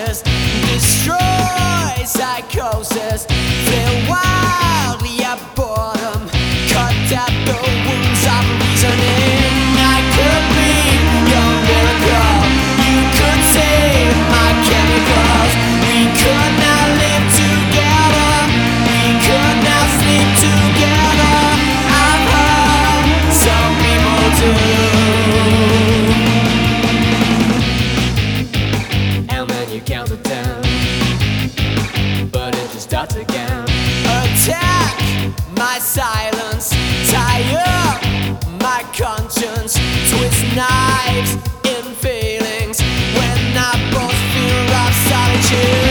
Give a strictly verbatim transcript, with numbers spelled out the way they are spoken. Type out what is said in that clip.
hypnosis, destroy psychosis, feel wildly at boredom, cut out the wounds of reasoning. I could be your miracle, you could save my chemicals. We could not live together, we could not sleep together. I've heard some people do. And then you count it down, but it just starts again. Attack my silence, tie up my conscience, twist knives in feelings when I both fear of solitude.